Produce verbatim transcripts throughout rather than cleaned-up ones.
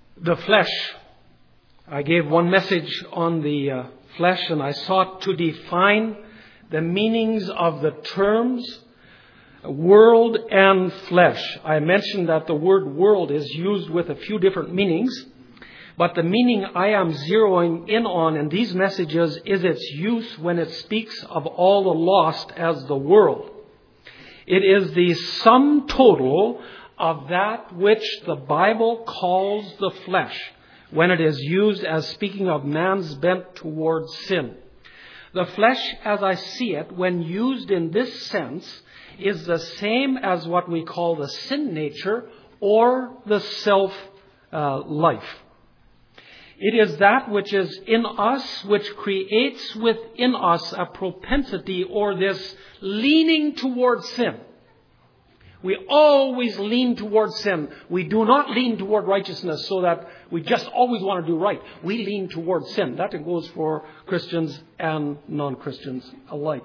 The flesh. I gave one message on the uh, flesh, and I sought to define the meanings of the terms world and flesh. I mentioned that the word world is used with a few different meanings, but the meaning I am zeroing in on in these messages is its use when it speaks of all the lost as the world. It is the sum total of that which the Bible calls the flesh when it is used as speaking of man's bent towards sin. The flesh, as I see it, when used in this sense, is the same as what we call the sin nature or the self uh, life. It is that which is in us, which creates within us a propensity or this leaning towards sin. We always lean towards sin. We do not lean toward righteousness so that we just always want to do right. We lean towards sin. That goes for Christians and non-Christians alike.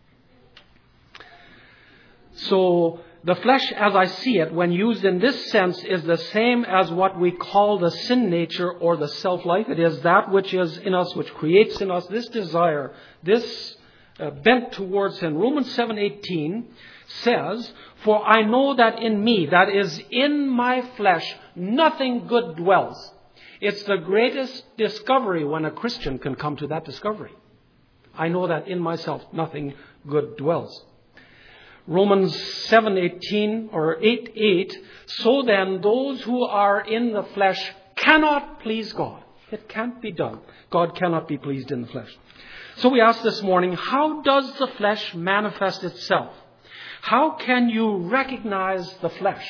So the flesh, as I see it, when used in this sense, is the same as what we call the sin nature or the self-life. It is that which is in us, which creates in us this desire, this uh, bent towards sin. Romans seven eighteen says, "For I know that in me, that is in my flesh, nothing good dwells." It's the greatest discovery when a Christian can come to that discovery. I know that in myself, nothing good dwells. Romans seven eighteen or eight eight, "So then those who are in the flesh cannot please God." It can't be done. God cannot be pleased in the flesh. So we ask this morning, how does the flesh manifest itself? How can you recognize the flesh?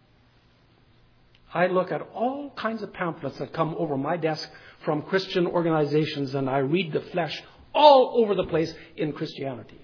I look at all kinds of pamphlets that come over my desk from Christian organizations, and I read the flesh all over the place in Christianity.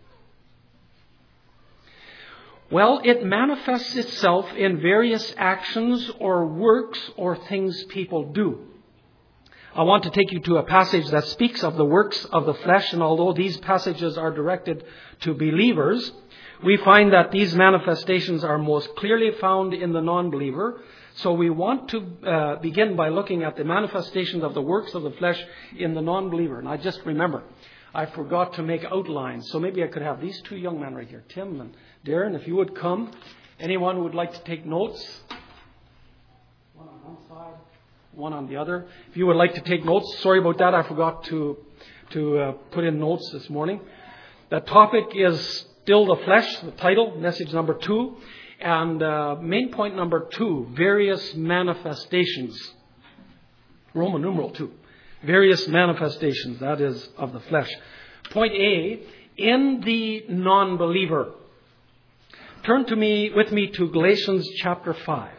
Well, it manifests itself in various actions or works or things people do. I want to take you to a passage that speaks of the works of the flesh, and although these passages are directed to believers, we find that these manifestations are most clearly found in the non-believer. So we want to uh, begin by looking at the manifestations of the works of the flesh in the non-believer. And I just remember, I forgot to make outlines. So maybe I could have these two young men right here, Tim and Darren, if you would come. Anyone who would like to take notes? One on one side, one on the other. If you would like to take notes, sorry about that. I forgot to, to uh, put in notes this morning. The topic is still the flesh, the title, message number two. And uh, main point number two, various manifestations. Roman numeral two. Various manifestations, that is, of the flesh. Point A, in the non-believer. Turn to me with me to Galatians chapter five.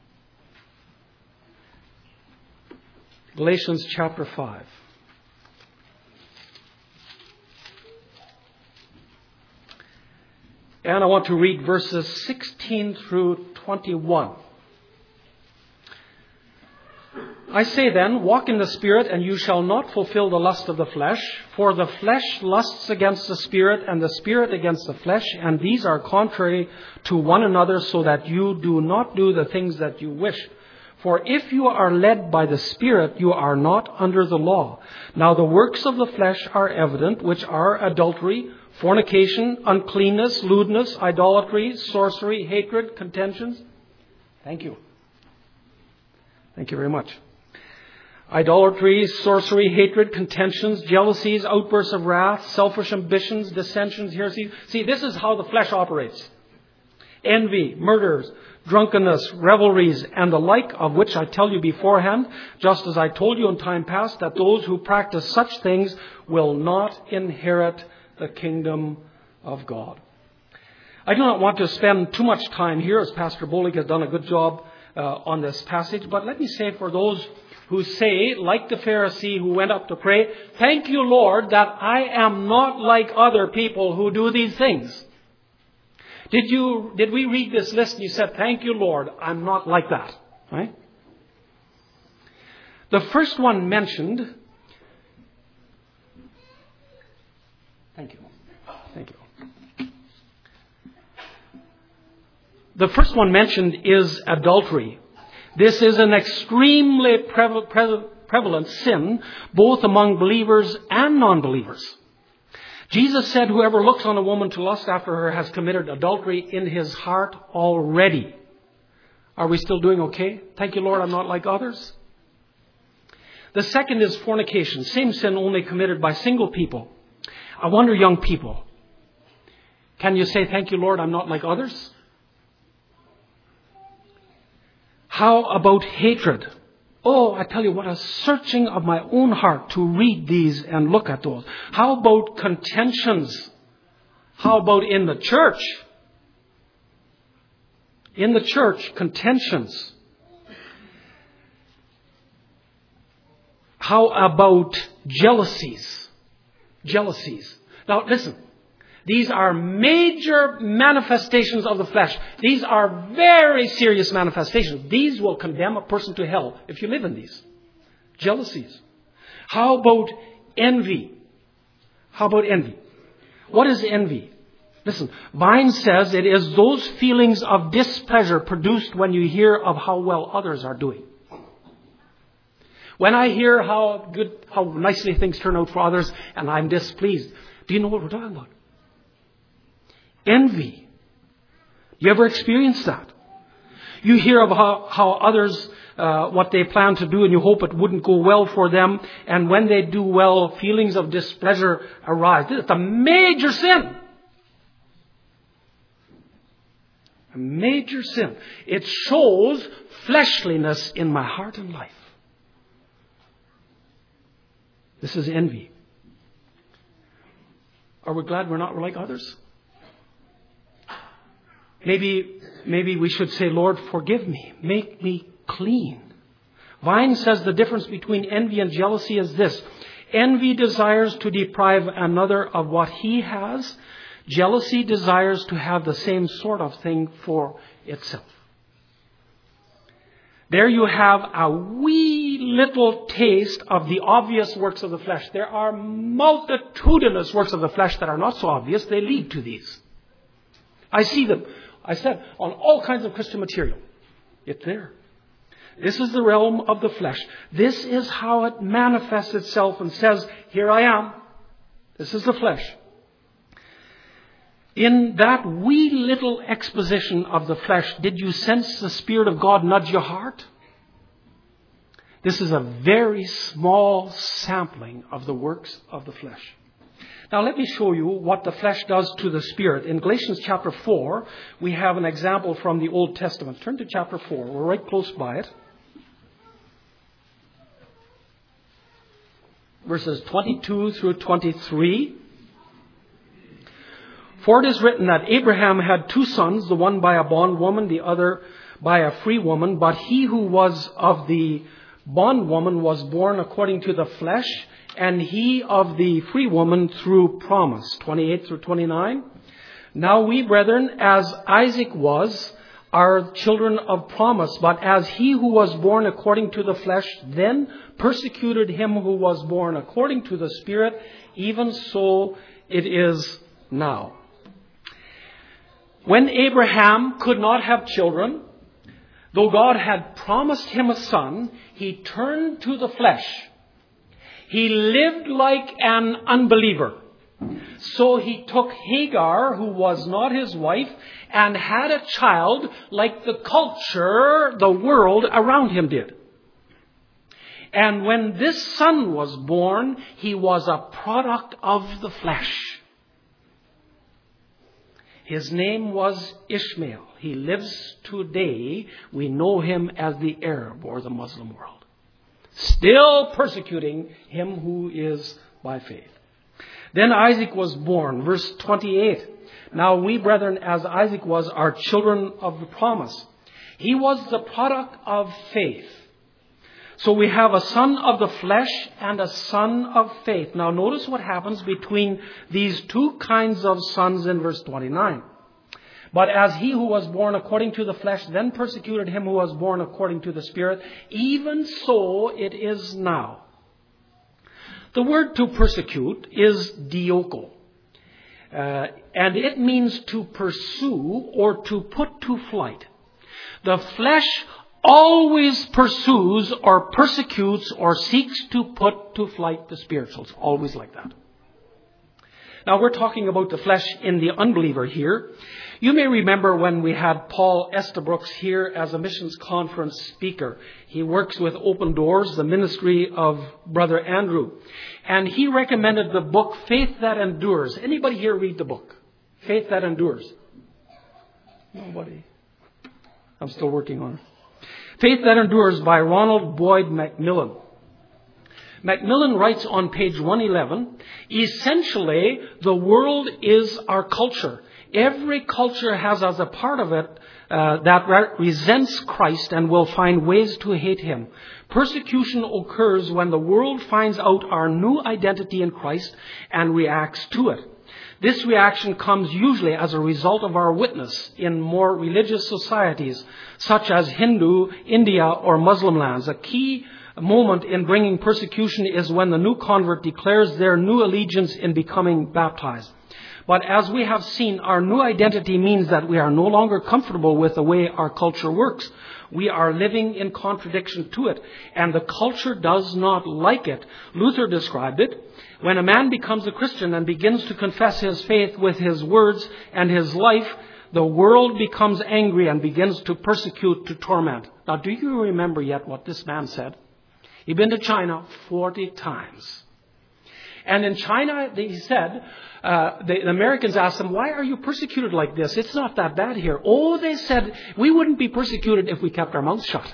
Galatians chapter five. And I want to read verses sixteen through twenty-one. "I say then, walk in the Spirit, and you shall not fulfill the lust of the flesh. For the flesh lusts against the Spirit, and the Spirit against the flesh, and these are contrary to one another, so that you do not do the things that you wish. For if you are led by the Spirit, you are not under the law. Now the works of the flesh are evident, which are adultery, fornication, uncleanness, lewdness, idolatry, sorcery, hatred, contentions." Thank you. Thank you very much. "Idolatry, sorcery, hatred, contentions, jealousies, outbursts of wrath, selfish ambitions, dissensions, heresies." See, this is how the flesh operates. "Envy, murders, drunkenness, revelries, and the like, of which I tell you beforehand, just as I told you in time past, that those who practice such things will not inherit the kingdom of God." I do not want to spend too much time here, as Pastor Bolig has done a good job uh, on this passage. But let me say, for those who say, like the Pharisee who went up to pray, "Thank you, Lord, that I am not like other people who do these things." Did you? Did we read this list and you said, "Thank you, Lord, I'm not like that"? Right? The first one mentioned. Thank you. Thank you. The first one mentioned is adultery. This is an extremely prevalent, prevalent sin, both among believers and non-believers. Jesus said, whoever looks on a woman to lust after her has committed adultery in his heart already. Are we still doing okay? Thank you, Lord, I'm not like others. The second is fornication. Same sin, only committed by single people. I wonder, young people, can you say, thank you, Lord, I'm not like others? How about hatred? Oh, I tell you what, a searching of my own heart to read these and look at those. How about contentions? How about in the church? In the church, contentions. How about jealousies? Jealousies. Now listen, these are major manifestations of the flesh. These are very serious manifestations. These will condemn a person to hell if you live in these. Jealousies. How about envy? How about envy? What is envy? Listen, Vine says it is those feelings of displeasure produced when you hear of how well others are doing. When I hear how good, how nicely things turn out for others, and I'm displeased. Do you know what we're talking about? Envy. You ever experience that? You hear of how, how others, uh, what they plan to do, and you hope it wouldn't go well for them. And when they do well, feelings of displeasure arise. It's a major sin. A major sin. It shows fleshliness in my heart and life. This is envy. Are we glad we're not like others? Maybe, maybe we should say, Lord, forgive me. Make me clean. Vine says the difference between envy and jealousy is this. Envy desires to deprive another of what he has. Jealousy desires to have the same sort of thing for itself. There you have a wee little taste of the obvious works of the flesh. There are multitudinous works of the flesh that are not so obvious. They lead to these. I see them, I said, on all kinds of Christian material. It's there. This is the realm of the flesh. This is how it manifests itself and says, here I am. This is the flesh. In that wee little exposition of the flesh, did you sense the Spirit of God nudge your heart? This is a very small sampling of the works of the flesh. Now let me show you what the flesh does to the Spirit. In Galatians chapter four, we have an example from the Old Testament. Turn to chapter four. We're right close by it. Verses twenty-two through twenty-three. For it is written that Abraham had two sons, the one by a bondwoman, the other by a free woman. But he who was of the bondwoman was born according to the flesh, and he of the free woman through promise. twenty-eight through twenty-nine. Now we, brethren, as Isaac was, are children of promise. But as he who was born according to the flesh then persecuted him who was born according to the Spirit, even so it is now. When Abraham could not have children, though God had promised him a son, he turned to the flesh. He lived like an unbeliever. So he took Hagar, who was not his wife, and had a child like the culture, the world around him did. And when this son was born, he was a product of the flesh. His name was Ishmael. He lives today. We know him as the Arab or the Muslim world. Still persecuting him who is by faith. Then Isaac was born. Verse twenty-eight. Now we, brethren, as Isaac was, are children of the promise. He was the product of faith. So we have a son of the flesh and a son of faith. Now notice what happens between these two kinds of sons in verse twenty-nine. But as he who was born according to the flesh then persecuted him who was born according to the Spirit, even so it is now. The word to persecute is dioko. Uh, and it means to pursue or to put to flight. The flesh always pursues or persecutes or seeks to put to flight the spirituals. Always like that. Now we're talking about the flesh in the unbeliever here. You may remember when we had Paul Estabrooks here as a missions conference speaker. He works with Open Doors, the ministry of Brother Andrew. And he recommended the book Faith That Endures. Anybody here read the book? Faith That Endures? Nobody. I'm still working on it. Faith That Endures by Ronald Boyd McMillan. Macmillan writes on page one eleven, essentially, the world is our culture. Every culture has as a part of it uh, that re- resents Christ and will find ways to hate him. Persecution occurs when the world finds out our new identity in Christ and reacts to it. This reaction comes usually as a result of our witness in more religious societies, such as Hindu, India, or Muslim lands. A key moment in bringing persecution is when the new convert declares their new allegiance in becoming baptized. But as we have seen, our new identity means that we are no longer comfortable with the way our culture works. We are living in contradiction to it, and the culture does not like it. Luther described it. When a man becomes a Christian and begins to confess his faith with his words and his life, the world becomes angry and begins to persecute, to torment. Now, do you remember yet what this man said? He'd been to China forty times. And in China, he said, uh, the, the Americans asked him, why are you persecuted like this? It's not that bad here. Oh, they said, we wouldn't be persecuted if we kept our mouths shut.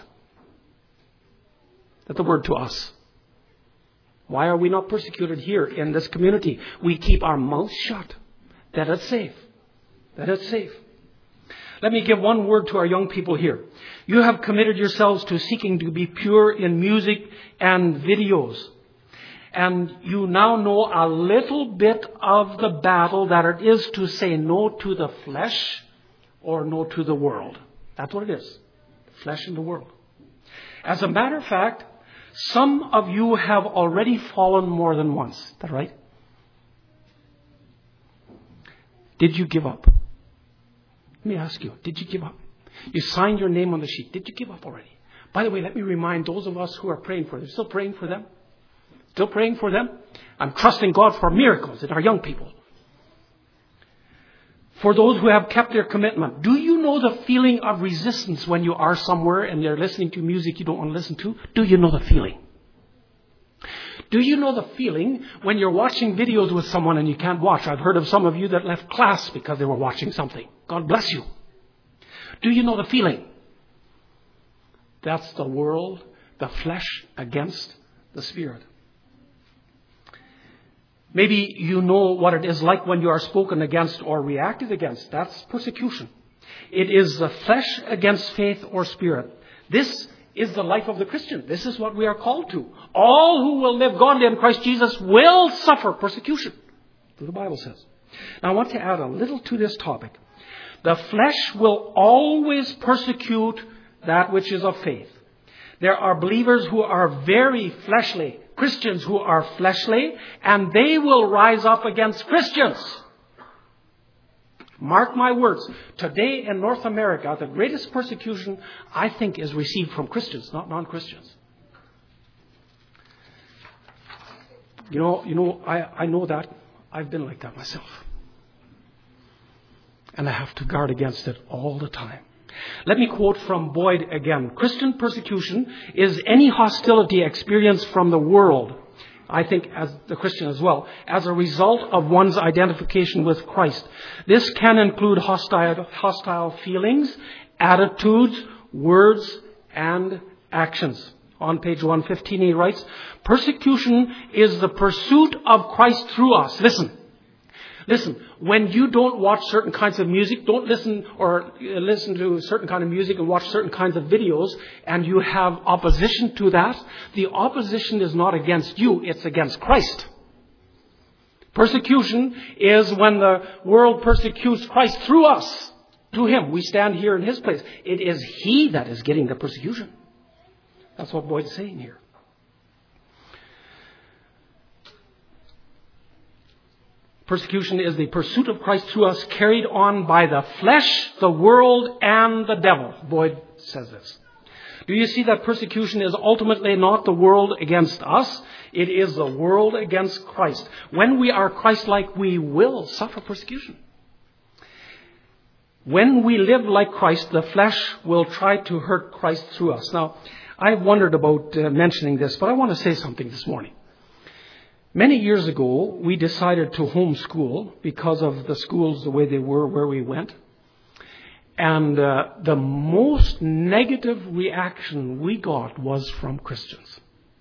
That's the word to us. Why are we not persecuted here in this community? We keep our mouths shut. That it's safe. That it's safe. Let me give one word to our young people here. You have committed yourselves to seeking to be pure in music and videos. And you now know a little bit of the battle that it is to say no to the flesh or no to the world. That's what it is. The flesh and the world. As a matter of fact, some of you have already fallen more than once. Is that right? Did you give up? Let me ask you, did you give up? You signed your name on the sheet. Did you give up already? By the way, let me remind those of us who are praying for them. Still praying for them? Still praying for them? I'm trusting God for miracles in our young people. For those who have kept their commitment, do you know the feeling of resistance when you are somewhere and you're listening to music you don't want to listen to? Do you know the feeling? Do you know the feeling when you're watching videos with someone and you can't watch? I've heard of some of you that left class because they were watching something. God bless you. Do you know the feeling? That's the world, the flesh against the spirit. Maybe you know what it is like when you are spoken against or reacted against. That's persecution. It is the flesh against faith or spirit. This is the life of the Christian. This is what we are called to. All who will live godly in Christ Jesus will suffer persecution. The Bible says. Now I want to add a little to this topic. The flesh will always persecute that which is of faith. There are believers who are very fleshly, Christians who are fleshly, and they will rise up against Christians. Mark my words. Today in North America, the greatest persecution, I think, is received from Christians, not non-Christians. You know, you know, I, I know that. I've been like that myself. And I have to guard against it all the time. Let me quote from Boyd again. Christian persecution is any hostility experienced from the world, I think as the Christian as well, as a result of one's identification with Christ. This can include hostile, hostile feelings, attitudes, words, and actions. On page one fifteen he writes, persecution is the pursuit of Christ through us. Listen. Listen, when you don't watch certain kinds of music, don't listen or listen to certain kind of music and watch certain kinds of videos, and you have opposition to that, the opposition is not against you, it's against Christ. Persecution is when the world persecutes Christ through us, to Him. We stand here in His place. It is He that is getting the persecution. That's what Boyd's saying here. Persecution is the pursuit of Christ through us, carried on by the flesh, the world, and the devil. Boyd says this. Do you see that persecution is ultimately not the world against us? It is the world against Christ. When we are Christ-like, we will suffer persecution. When we live like Christ, the flesh will try to hurt Christ through us. Now, I wondered about uh, mentioning this, but I want to say something this morning. Many years ago, we decided to homeschool because of the schools the way they were where we went. And uh, the most negative reaction we got was from Christians.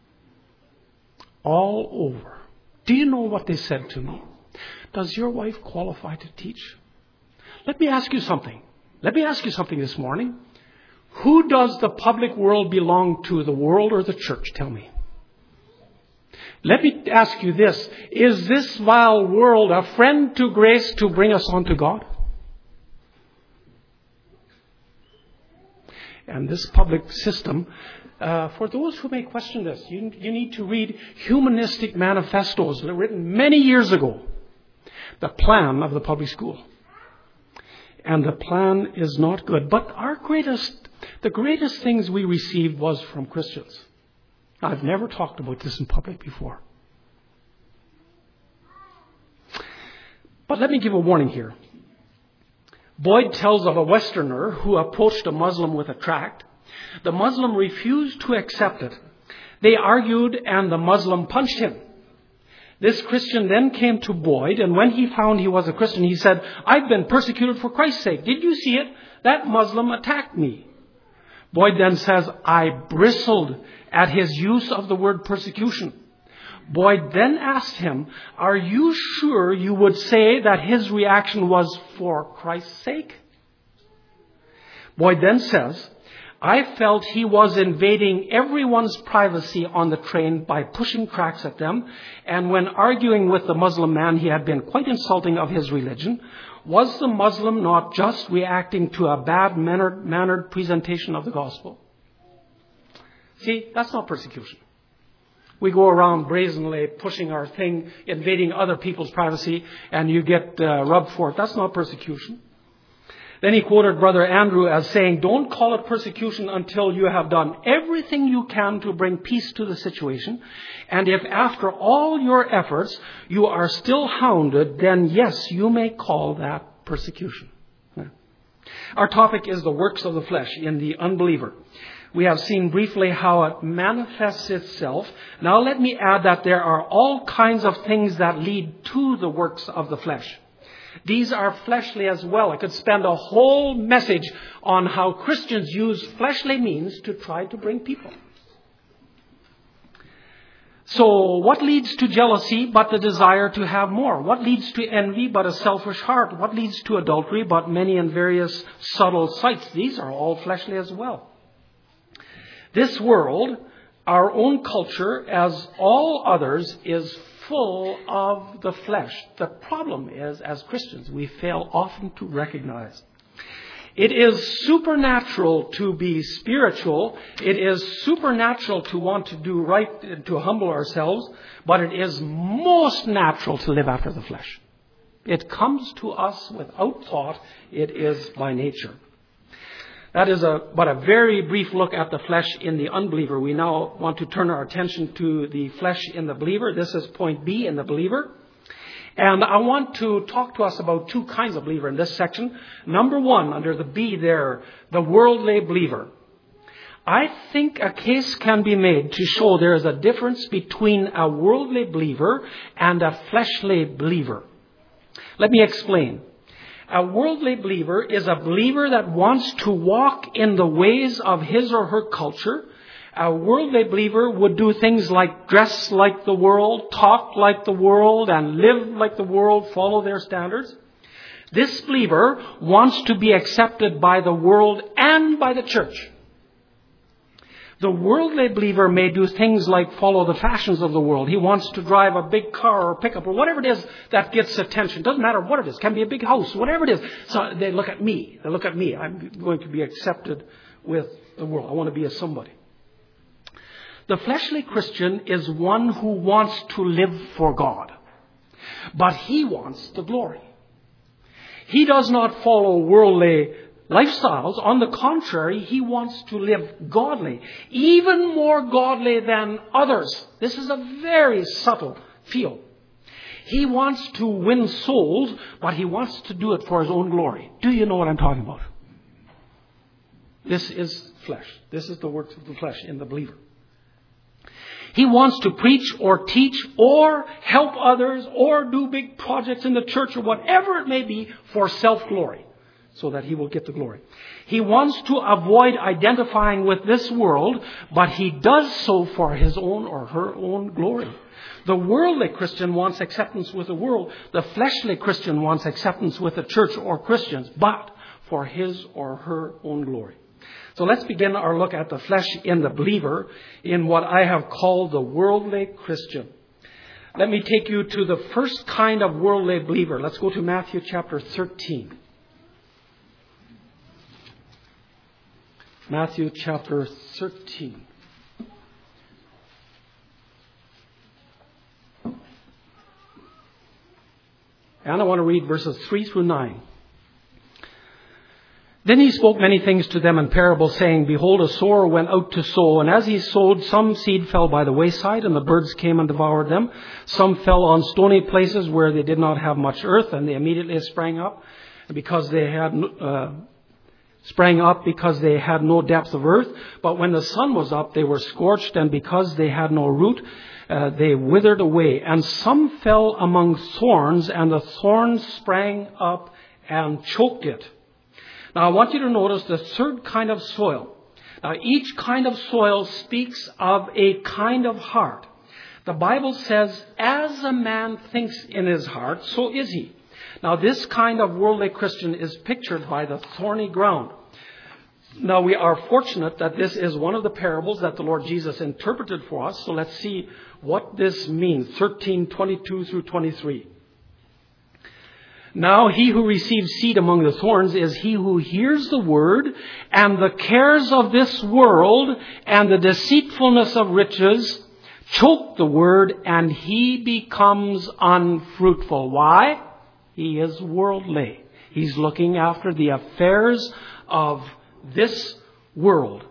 All over. Do you know what they said to me? Does your wife qualify to teach? Let me ask you something. Let me ask you something this morning. Who does the public world belong to, the world or the church? Tell me. Let me ask you this. Is this vile world a friend to grace to bring us on to God? And this public system, uh, for those who may question this, you, you need to read humanistic manifestos written many years ago. The plan of the public school. And the plan is not good. But our greatest, the greatest things we received was from Christians. I've never talked about this in public before. But let me give a warning here. Boyd tells of a Westerner who approached a Muslim with a tract. The Muslim refused to accept it. They argued and the Muslim punched him. This Christian then came to Boyd, and when he found he was a Christian, he said, I've been persecuted for Christ's sake. Did you see it? That Muslim attacked me. Boyd then says, I bristled at his use of the word persecution. Boyd then asked him, are you sure you would say that his reaction was for Christ's sake? Boyd then says, I felt he was invading everyone's privacy on the train by pushing tracts at them. And when arguing with the Muslim man, he had been quite insulting of his religion. Was the Muslim not just reacting to a bad mannered, mannered presentation of the gospel? See, that's not persecution. We go around brazenly pushing our thing, invading other people's privacy, and you get uh, rubbed for it. That's not persecution. Then he quoted Brother Andrew as saying, don't call it persecution until you have done everything you can to bring peace to the situation. And if after all your efforts you are still hounded, then yes, you may call that persecution. Our topic is the works of the flesh in the unbeliever. We have seen briefly how it manifests itself. Now let me add that there are all kinds of things that lead to the works of the flesh. These are fleshly as well. I could spend a whole message on how Christians use fleshly means to try to bring people. So what leads to jealousy but the desire to have more? What leads to envy but a selfish heart? What leads to adultery but many and various subtle sights? These are all fleshly as well. This world, our own culture, as all others, is full of the flesh. The problem is, as Christians, we fail often to recognize. It is supernatural to be spiritual. It is supernatural to want to do right, to humble ourselves. But it is most natural to live after the flesh. It comes to us without thought. It is by nature. That is a, but a very brief look at the flesh in the unbeliever. We now want to turn our attention to the flesh in the believer. This is point B in the believer. And I want to talk to us about two kinds of believer in this section. Number one, under the B there, the worldly believer. I think a case can be made to show there is a difference between a worldly believer and a fleshly believer. Let me explain. A worldly believer is a believer that wants to walk in the ways of his or her culture. A worldly believer would do things like dress like the world, talk like the world, and live like the world, follow their standards. This believer wants to be accepted by the world and by the church. The worldly believer may do things like follow the fashions of the world. He wants to drive a big car or pickup or whatever it is that gets attention. Doesn't matter what it is. It can be a big house, whatever it is. So they look at me. They look at me. I'm going to be accepted with the world. I want to be a somebody. The fleshly Christian is one who wants to live for God. But he wants the glory. He does not follow worldly lifestyles. On the contrary, he wants to live godly, even more godly than others. This is a very subtle field. He wants to win souls, but he wants to do it for his own glory. Do you know what I'm talking about? This is flesh. This is the works of the flesh in the believer. He wants to preach or teach or help others or do big projects in the church or whatever it may be for self-glory, so that he will get the glory. He wants to avoid identifying with this world, but he does so for his own or her own glory. The worldly Christian wants acceptance with the world. The fleshly Christian wants acceptance with the church or Christians, but for his or her own glory. So let's begin our look at the flesh in the believer in what I have called the worldly Christian. Let me take you to the first kind of worldly believer. Let's go to Matthew chapter thirteen. Matthew chapter thirteen. And I want to read verses three through nine. Then he spoke many things to them in parables, saying, Behold, a sower went out to sow, and as he sowed, some seed fell by the wayside, and the birds came and devoured them. Some fell on stony places where they did not have much earth, and they immediately sprang up, because they had uh, sprang up because they had no depth of earth. But when the sun was up, they were scorched, and because they had no root, uh, they withered away. And some fell among thorns, and the thorns sprang up and choked it. Now, I want you to notice the third kind of soil. Now, each kind of soil speaks of a kind of heart. The Bible says, as a man thinks in his heart, so is he. Now, this kind of worldly Christian is pictured by the thorny ground. Now, we are fortunate that this is one of the parables that the Lord Jesus interpreted for us. So let's see what this means. thirteen, twenty-two through twenty-three. Now he who receives seed among the thorns is he who hears the word, and the cares of this world and the deceitfulness of riches choke the word, and he becomes unfruitful. Why? He is worldly. He's looking after the affairs of this world.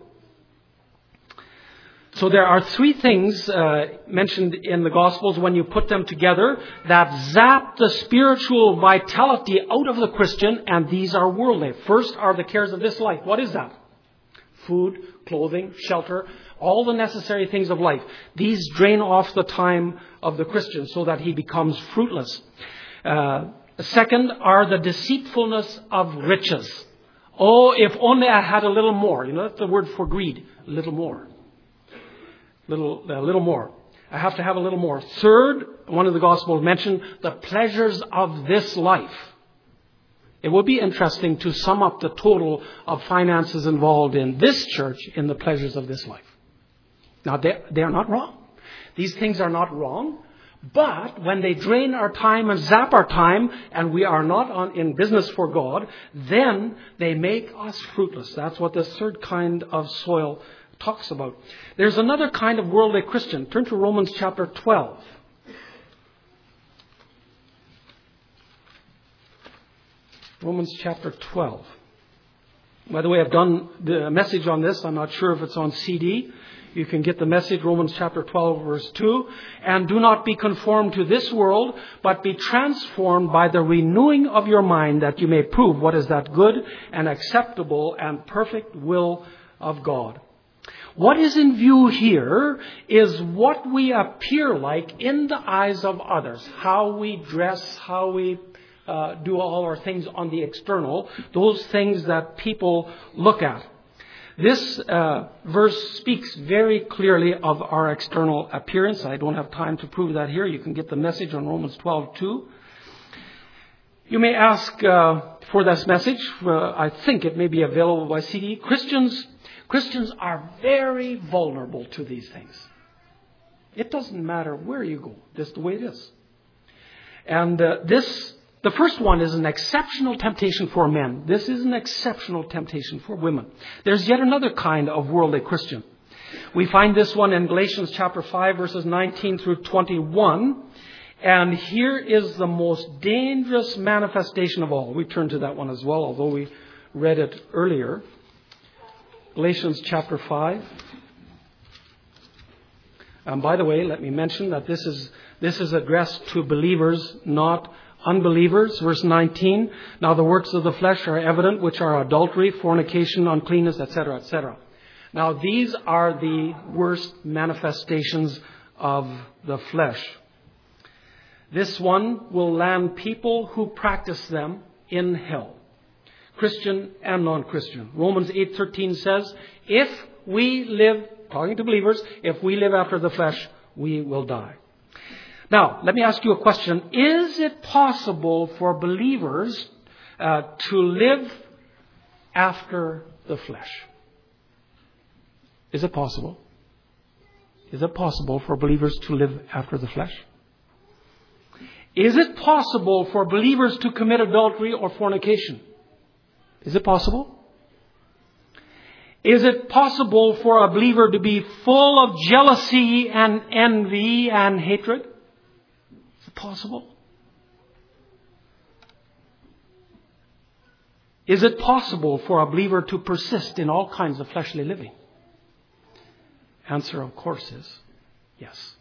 So there are three things uh, mentioned in the Gospels when you put them together that zap the spiritual vitality out of the Christian, and these are worldly. First are the cares of this life. What is that? Food, clothing, shelter, all the necessary things of life. These drain off the time of the Christian so that he becomes fruitless. Uh, second are the deceitfulness of riches. Oh, if only I had a little more. You know, that's the word for greed. A little more. Little, a little more. I have to have a little more. Third, one of the Gospels mentioned the pleasures of this life. It would be interesting to sum up the total of finances involved in this church in the pleasures of this life. Now, they, they are not wrong. These things are not wrong. But when they drain our time and zap our time, and we are not on, in business for God, then they make us fruitless. That's what the third kind of soil talks about. There's another kind of worldly Christian. Turn to Romans chapter twelve. Romans chapter twelve. By the way, I've done the message on this. I'm not sure if it's on C D. You can get the message, Romans chapter twelve, verse two. And do not be conformed to this world, but be transformed by the renewing of your mind, that you may prove what is that good and acceptable and perfect will of God. What is in view here is what we appear like in the eyes of others. How we dress, how we uh, do all our things on the external. Those things that people look at. This uh, verse speaks very clearly of our external appearance. I don't have time to prove that here. You can get the message on Romans twelve two. You may ask uh, for this message. Uh, I think it may be available by C D. Christians Christians are very vulnerable to these things. It doesn't matter where you go. That's the way it is. And uh, this, the first one is an exceptional temptation for men. This is an exceptional temptation for women. There's yet another kind of worldly Christian. We find this one in Galatians chapter five, verses nineteen through twenty-one. And here is the most dangerous manifestation of all. We turn to that one as well, although we read it earlier. Galatians chapter five. And by the way, let me mention that this is this is addressed to believers, not unbelievers. Verse nineteen. Now the works of the flesh are evident, which are adultery, fornication, uncleanness, et cetera, et cetera. Now these are the worst manifestations of the flesh. This one will land people who practice them in hell, Christian and non-Christian. Romans eight thirteen says, if we live, talking to believers, if we live after the flesh, we will die. Now, let me ask you a question. Is it possible for believers uh, to live after the flesh? Is it possible? Is it possible for believers to live after the flesh? Is it possible for believers to commit adultery or fornication? Is it possible? Is it possible for a believer to be full of jealousy and envy and hatred? Is it possible? Is it possible for a believer to persist in all kinds of fleshly living? Answer, of course, is yes.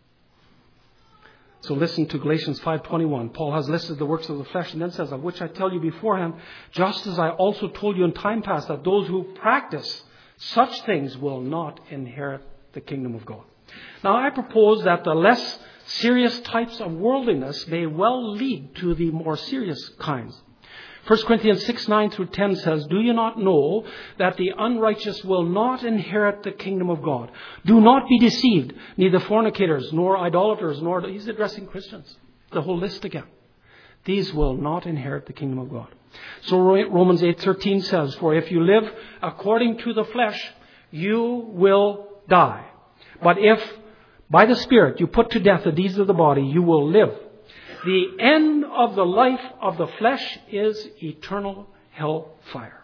So listen to Galatians five twenty-one. Paul has listed the works of the flesh and then says, of which I tell you beforehand, just as I also told you in time past, that those who practice such things will not inherit the kingdom of God. Now I propose that the less serious types of worldliness may well lead to the more serious kinds. First Corinthians six, nine through ten says, do you not know that the unrighteous will not inherit the kingdom of God? Do not be deceived, neither fornicators, nor idolaters, nor... He's addressing Christians. The whole list again. These will not inherit the kingdom of God. So Romans eight thirteen says, for if you live according to the flesh, you will die. But if by the Spirit you put to death the deeds of the body, you will live. The end of the life of the flesh is eternal hell fire.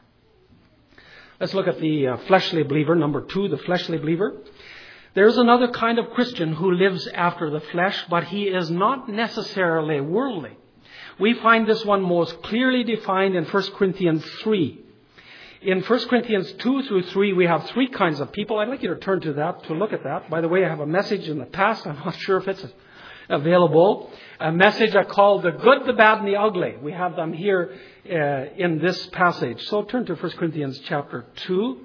Let's look at the uh, fleshly believer. Number two, the fleshly believer. There's another kind of Christian who lives after the flesh, but he is not necessarily worldly. We find this one most clearly defined in First Corinthians three. In First Corinthians two through three, we have three kinds of people. I'd like you to turn to that, to look at that. By the way, I have a message in the past. I'm not sure if it's available. A message I call the good, the bad, and the ugly. We have them here uh, in this passage. So turn to First Corinthians chapter two.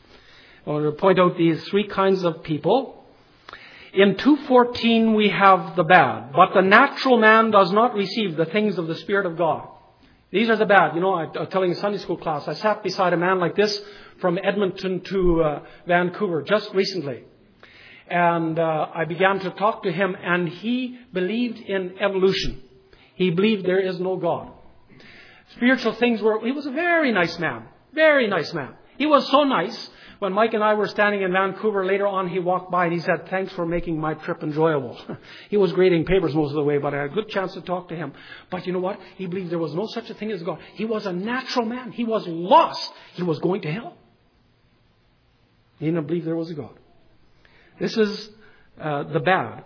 I want to point out these three kinds of people. In two fourteen we have the bad. But the natural man does not receive the things of the Spirit of God. These are the bad. You know, I, I was telling a Sunday school class, I sat beside a man like this from Edmonton to uh, Vancouver just recently. And uh, I began to talk to him, and he believed in evolution. He believed there is no God. Spiritual things were... He was a very nice man. Very nice man. He was so nice. When Mike and I were standing in Vancouver, later on he walked by and he said, thanks for making my trip enjoyable. He was grading papers most of the way, but I had a good chance to talk to him. But you know what? He believed there was no such a thing as God. He was a natural man. He was lost. He was going to hell. He didn't believe there was a God. This is uh, the bad.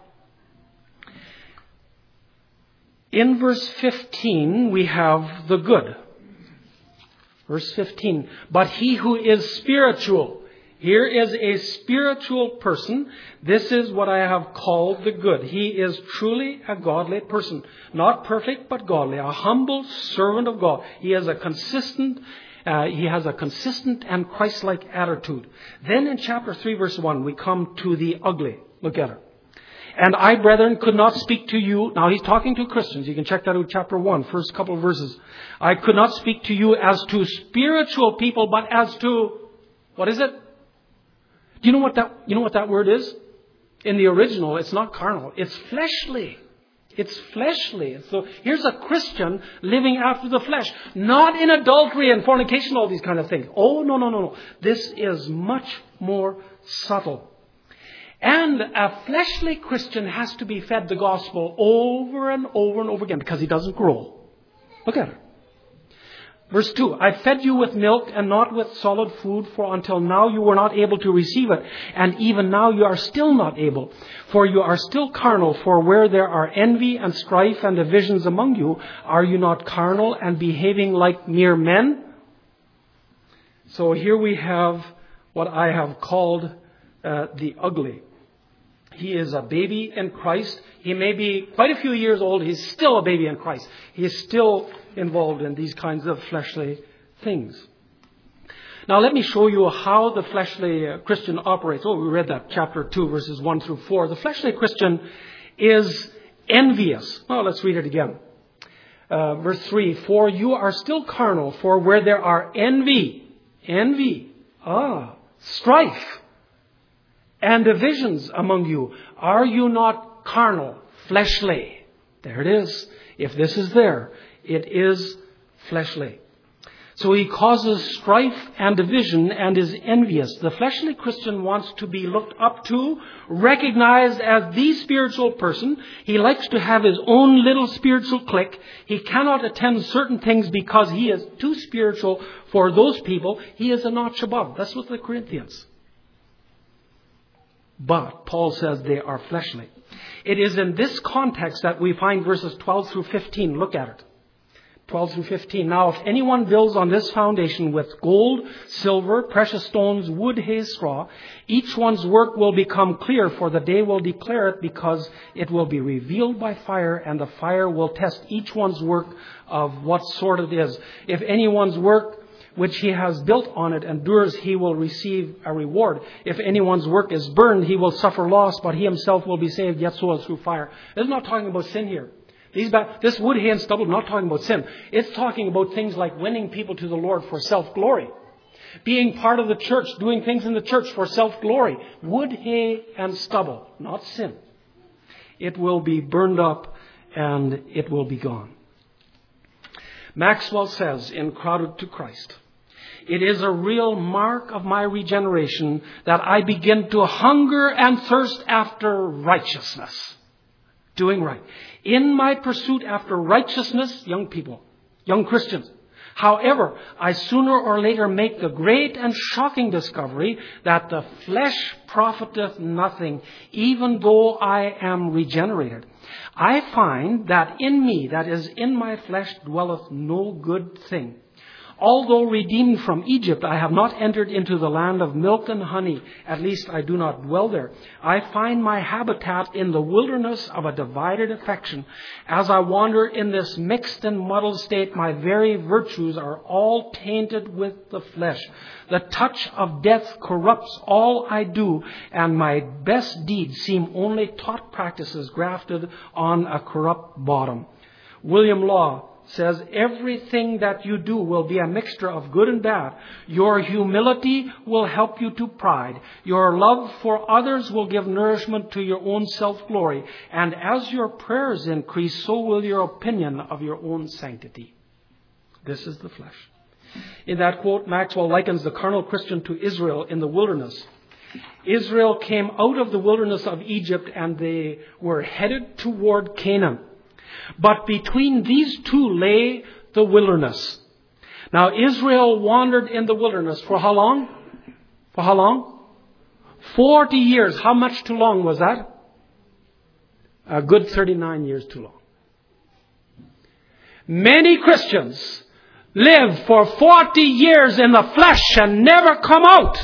In verse fifteen, we have the good. Verse fifteen. But he who is spiritual. Here is a spiritual person. This is what I have called the good. He is truly a godly person. Not perfect, but godly. A humble servant of God. He has a consistent Uh, he has a consistent and Christ-like attitude. Then in chapter three, verse one, we come to the ugly. Look at it. And I, brethren, could not speak to you. Now he's talking to Christians. You can check that out, chapter one, first couple of verses. I could not speak to you as to spiritual people, but as to, what is it? Do you know what that, you know what that word is? In the original, it's not carnal. It's fleshly. It's fleshly. So here's a Christian living after the flesh. Not in adultery and fornication, all these kind of things. Oh, no, no, no, no. This is much more subtle. And a fleshly Christian has to be fed the gospel over and over and over again because he doesn't grow. Look at it. Verse two, I fed you with milk and not with solid food, for until now you were not able to receive it. And even now you are still not able, for you are still carnal. For where there are envy and strife and divisions among you, are you not carnal and behaving like mere men? So here we have what I have called uh, the ugly. He is a baby in Christ. He may be quite a few years old. He's still a baby in Christ. He is still involved in these kinds of fleshly things. Now let me show you how the fleshly uh, Christian operates. Oh, we read that, chapter two, verses one through four. The fleshly Christian is envious. Oh, let's read it again. Uh, verse three, for you are still carnal, for where there are envy, envy, ah, strife, and divisions among you, are you not carnal, fleshly? There it is. If this is there, it is fleshly. So he causes strife and division and is envious. The fleshly Christian wants to be looked up to, recognized as the spiritual person. He likes to have his own little spiritual clique. He cannot attend certain things because he is too spiritual for those people. He is a notch above. That's what the Corinthians. But Paul says they are fleshly. It is in this context that we find verses twelve through fifteen. Look at it. twelve through fifteen. Now, if anyone builds on this foundation with gold, silver, precious stones, wood, hay, straw, each one's work will become clear, for the day will declare it, because it will be revealed by fire, and the fire will test each one's work of what sort it is. If anyone's work which he has built on it endures, he will receive a reward. If anyone's work is burned, he will suffer loss, but he himself will be saved, yet so through fire. It's not talking about sin here. These, this wood, hay, and stubble, not talking about sin. It's talking about things like winning people to the Lord for self-glory. Being part of the church, doing things in the church for self-glory. Wood, hay, and stubble, not sin. It will be burned up and it will be gone. Maxwell says in Crowded to Christ, it is a real mark of my regeneration that I begin to hunger and thirst after righteousness. Doing right. In my pursuit after righteousness, young people, young Christians. However, I sooner or later make the great and shocking discovery that the flesh profiteth nothing, even though I am regenerated. I find that in me, that is, in my flesh, dwelleth no good thing. Although redeemed from Egypt, I have not entered into the land of milk and honey. At least I do not dwell there. I find my habitat in the wilderness of a divided affection. As I wander in this mixed and muddled state, my very virtues are all tainted with the flesh. The touch of death corrupts all I do, and my best deeds seem only taught practices grafted on a corrupt bottom. William Law says, everything that you do will be a mixture of good and bad. Your humility will help you to pride. Your love for others will give nourishment to your own self-glory. And as your prayers increase, so will your opinion of your own sanctity. This is the flesh. In that quote, Maxwell likens the carnal Christian to Israel in the wilderness. Israel came out of the wilderness of Egypt and they were headed toward Canaan. But between these two lay the wilderness. Now, Israel wandered in the wilderness for how long? For how long? Forty years. How much too long was that? A good thirty-nine years too long. Many Christians live for forty years in the flesh and never come out.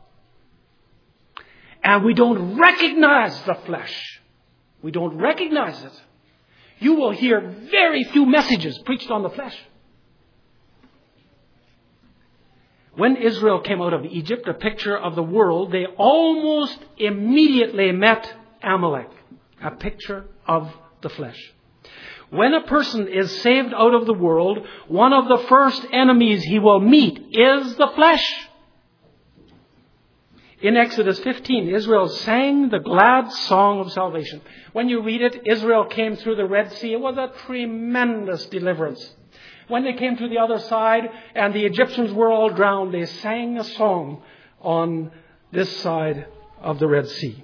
And we don't recognize the flesh. We don't recognize it. You will hear very few messages preached on the flesh. When Israel came out of Egypt, a picture of the world, they almost immediately met Amalek, a picture of the flesh. When a person is saved out of the world, one of the first enemies he will meet is the flesh. In Exodus fifteen, Israel sang the glad song of salvation. When you read it, Israel came through the Red Sea. It was a tremendous deliverance. When they came to the other side and the Egyptians were all drowned, they sang a song on this side of the Red Sea.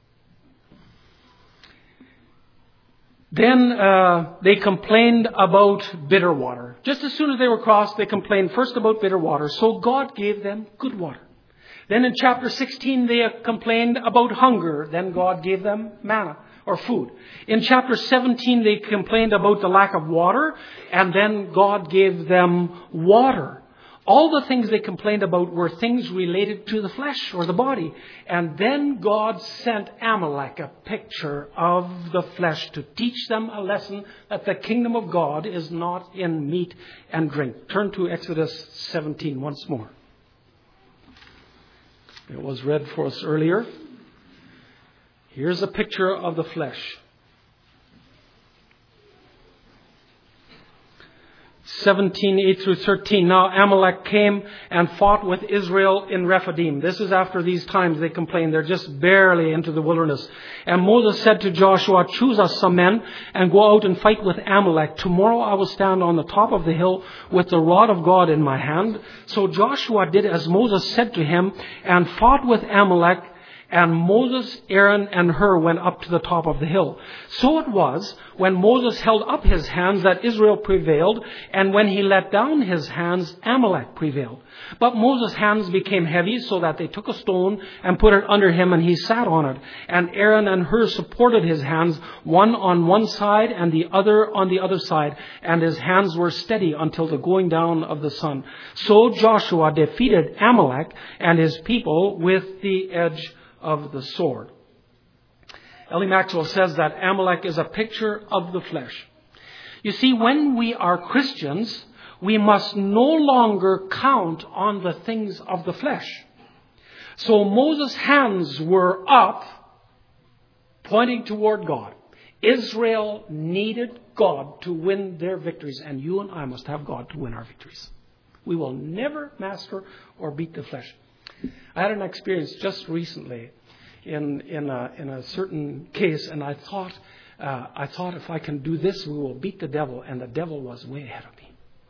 Then uh, they complained about bitter water. Just as soon as they were crossed, they complained first about bitter water. So God gave them good water. Then in chapter sixteen, they complained about hunger. Then God gave them manna, or food. In chapter seventeen, they complained about the lack of water. And then God gave them water. All the things they complained about were things related to the flesh or the body. And then God sent Amalek, a picture of the flesh, to teach them a lesson that the kingdom of God is not in meat and drink. Turn to Exodus seventeen once more. It was read for us earlier. Here's a picture of the flesh. seventeen, eight through thirteen. Now Amalek came and fought with Israel in Rephidim. This is after these times they complained. They're just barely into the wilderness. And Moses said to Joshua, choose us some men and go out and fight with Amalek. Tomorrow I will stand on the top of the hill with the rod of God in my hand. So Joshua did as Moses said to him and fought with Amalek. And Moses, Aaron, and Hur went up to the top of the hill. So it was, when Moses held up his hands, that Israel prevailed, and when he let down his hands, Amalek prevailed. But Moses' hands became heavy, so that they took a stone and put it under him, and he sat on it. And Aaron and Hur supported his hands, one on one side and the other on the other side, and his hands were steady until the going down of the sun. So Joshua defeated Amalek and his people with the edge of the sword. Ellie Maxwell says that Amalek is a picture of the flesh. You see, when we are Christians, we must no longer count on the things of the flesh. So Moses' hands were up, pointing toward God. Israel needed God to win their victories, and you and I must have God to win our victories. We will never master or beat the flesh. I had an experience just recently in in a, in a certain case, and I thought uh, I thought if I can do this, we will beat the devil, and the devil was way ahead of me.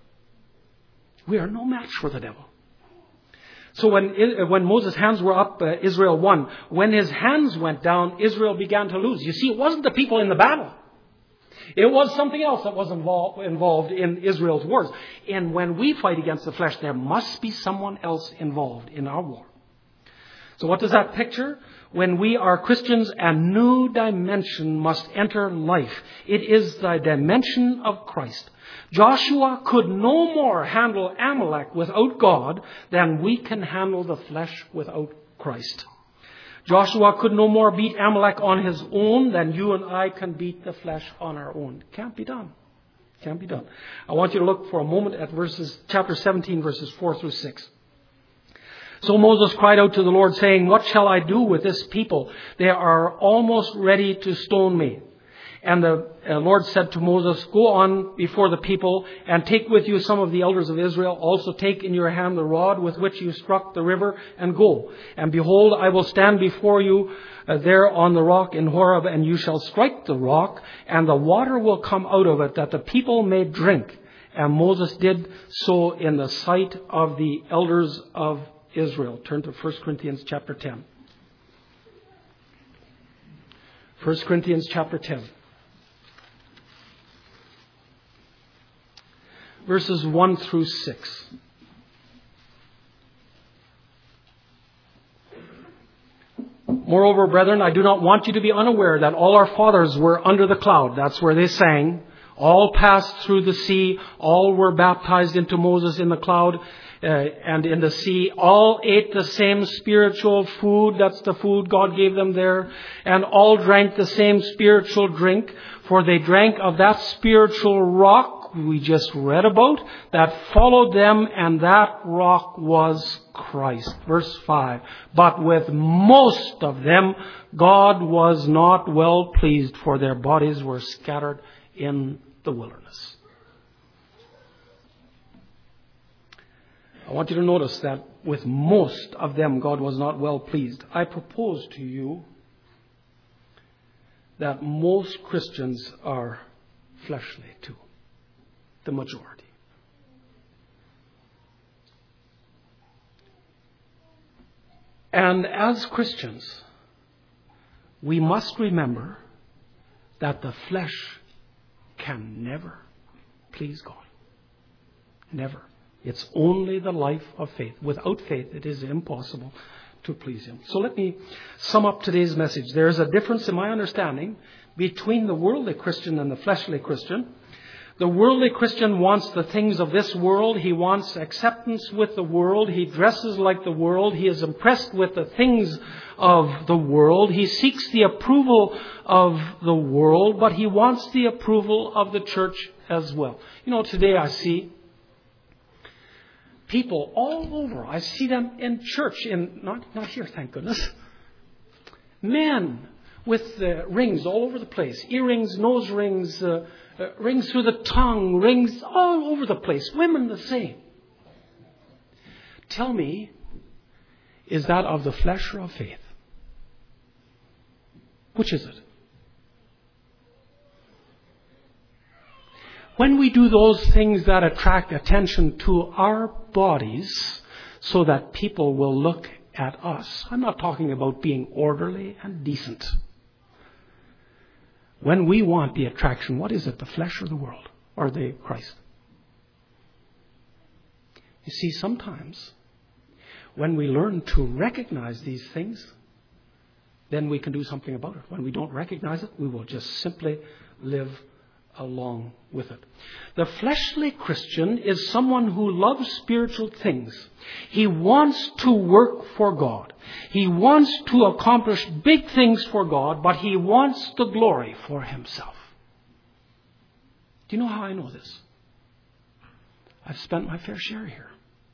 We are no match for the devil. So when when Moses' hands were up, uh, Israel won. When his hands went down, Israel began to lose. You see, it wasn't the people in the battle. It was something else that was involved, involved in Israel's wars. And when we fight against the flesh, there must be someone else involved in our war. So what does that picture? When we are Christians, a new dimension must enter life. It is the dimension of Christ. Joshua could no more handle Amalek without God than we can handle the flesh without Christ. Joshua could no more beat Amalek on his own than you and I can beat the flesh on our own. Can't be done. Can't be done. I want you to look for a moment at verses, chapter seventeen, verses four through six. So Moses cried out to the Lord, saying, what shall I do with this people? They are almost ready to stone me. And the uh, Lord said to Moses, go on before the people and take with you some of the elders of Israel. Also take in your hand the rod with which you struck the river and go. And behold, I will stand before you uh, there on the rock in Horeb, and you shall strike the rock, and the water will come out of it, that the people may drink. And Moses did so in the sight of the elders of Israel. Turn to First Corinthians chapter ten. First Corinthians chapter ten. Verses one through six. Moreover, brethren, I do not want you to be unaware that all our fathers were under the cloud. That's where they sang. All passed through the sea. All were baptized into Moses in the cloud uh, and in the sea. All ate the same spiritual food. That's the food God gave them there. And all drank the same spiritual drink. For they drank of that spiritual rock we just read about that followed them, and that rock was Christ. Verse five. But with most of them, God was not well pleased, for their bodies were scattered in the wilderness. I want you to notice that with most of them, God was not well pleased. I propose to you that most Christians are fleshly too. The majority. And as Christians, we must remember that the flesh can never please God. Never. It's only the life of faith. Without faith, it is impossible to please Him. So let me sum up today's message. There is a difference in my understanding between the worldly Christian and the fleshly Christian. The worldly Christian wants the things of this world. He wants acceptance with the world. He dresses like the world. He is impressed with the things of the world. He seeks the approval of the world, but he wants the approval of the church as well. You know, today I see people all over. I see them in church, in not, not here, thank goodness. Men with uh, rings all over the place. Earrings, nose rings, uh, uh, rings through the tongue, rings all over the place. Women the same. Tell me, is that of the flesh or of faith? Which is it? When we do those things that attract attention to our bodies so that people will look at us, I'm not talking about being orderly and decent. When we want the attraction, what is it? The flesh or the world? Or the Christ? You see, sometimes when we learn to recognize these things, then we can do something about it. When we don't recognize it, we will just simply live along with it. The fleshly Christian is someone who loves spiritual things. He wants to work for God. He wants to accomplish big things for God, but he wants the glory for himself. Do you know how I know this? I've spent my fair share here.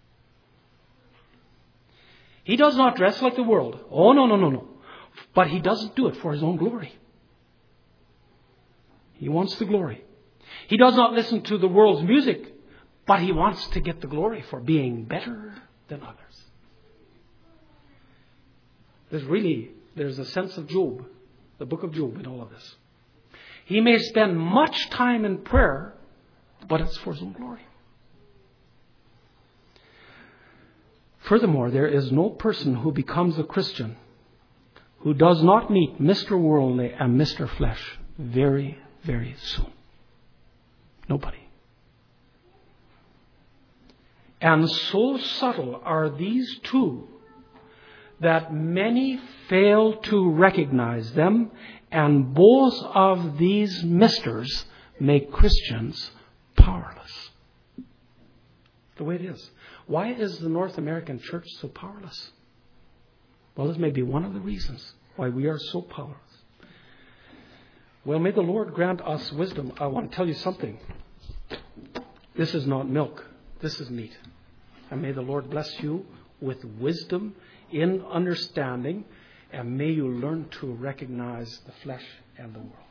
He does not dress like the world. Oh, no, no, no, no. But he doesn't do it for his own glory. He wants the glory. He does not listen to the world's music, but he wants to get the glory for being better than others. There's really, there's a sense of Job, the book of Job in all of this. He may spend much time in prayer, but it's for his own glory. Furthermore, there is no person who becomes a Christian who does not meet Mister Worldly and Mister Flesh very, very soon. Nobody. And so subtle are these two that many fail to recognize them, and both of these misters make Christians powerless. The way it is. Why is the North American church so powerless? Well, this may be one of the reasons why we are so powerless. Well, may the Lord grant us wisdom. I want to tell you something. This is not milk. This is meat. And may the Lord bless you with wisdom in understanding, and may you learn to recognize the flesh and the world.